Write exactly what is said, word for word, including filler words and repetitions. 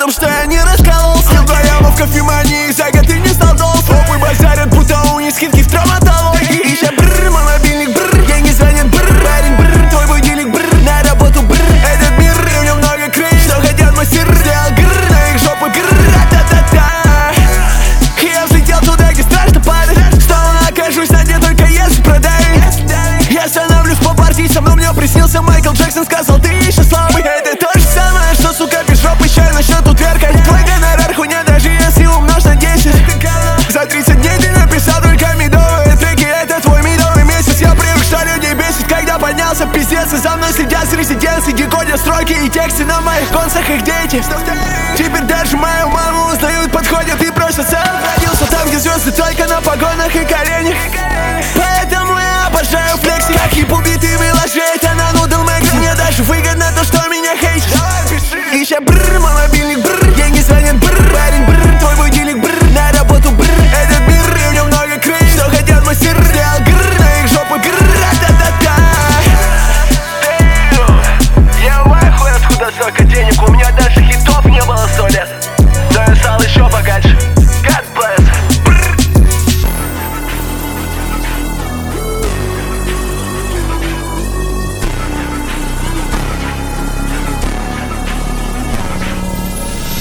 том, что я не раскололся. Вдвоем в кофемании, за год ты не стал долг. Опы базарят, будто у них скидки в травматологии. Еще бррр, мой мобильник бррр, деньги звонят бррр. Парень бррр, твой будильник бррр, на работу бррр. Этот мир, и в нем много крыс, что хотят мой сыр. Сделал гррр, на их жопы гррр, та-та-та. Я взлетел туда, где страшно падать. Снова окажусь на дне, только если продавить. Я становлюсь по партии, со мной мне приснился Майкл Джексон. Сказал, ты еще слабый. Это то же самое, что, сука, без жопы чай начнет утверкать. Твой гонорар хуйня, даже если умножь на десять. За тридцать дней ты написал только медовые треки. Это твой медовый месяц. Я привык, что людей бесит, когда поднялся пиздец. И за мной следят с резиденции, декодят строки и тексты на моих концах их дети. Теперь даже мою маму узнают, подходят и просят. Сам родился там, где звезды только на погонах и коленях. Поэтому я обожаю флекси, как хип убитый.